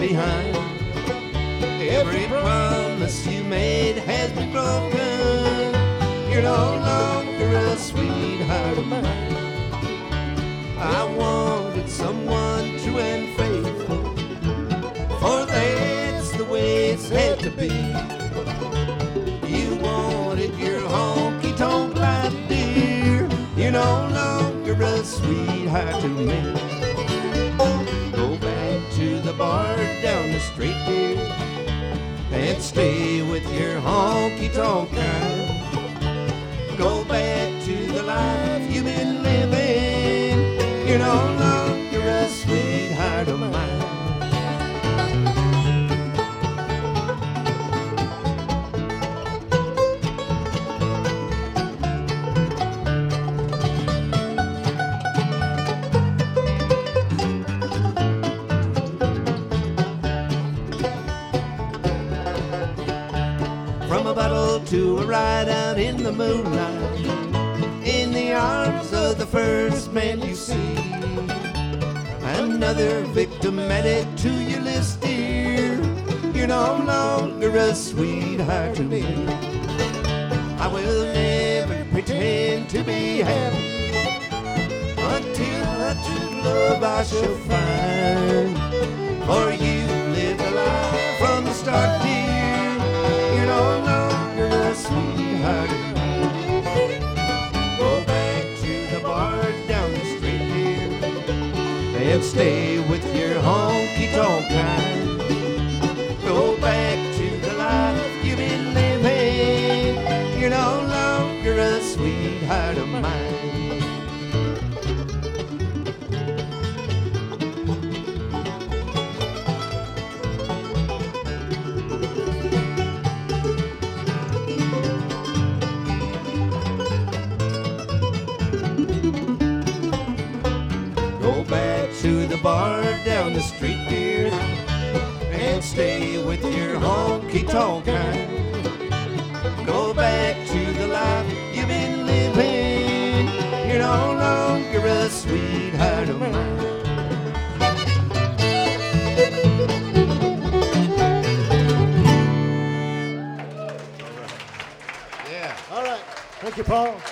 behind. Every promise you made has been broken. You're no longer a sweetheart of mine. I wanted someone true and faithful, for that's the way it's had to be. You wanted your honky-tonk life, dear. You're no longer a sweetheart to me. Go back to the bar down the street, dear, and stay with your honky-tonk kind. Go back to the life you've been living. You're no longer a sweetheart of mine. From a bottle to a ride out in the moonlight, in the arms of the first man you see. Another victim added to your list, dear. You're no longer a sweetheart to me. I will never pretend to be happy until a true love I shall find. For you lived a life from the start, dear. You're no longer a sweetheart of mine. Go back to the bar down the street, dear, and stay with your honky-tonk kind. Go back to the life you've been living. You're no longer a sweetheart of mine. Go back to the bar down the street, dear, and stay with your honky-tonk kind. Go back to the life you've been living. You're no longer a sweetheart of mine. All right. Thank you, Paul.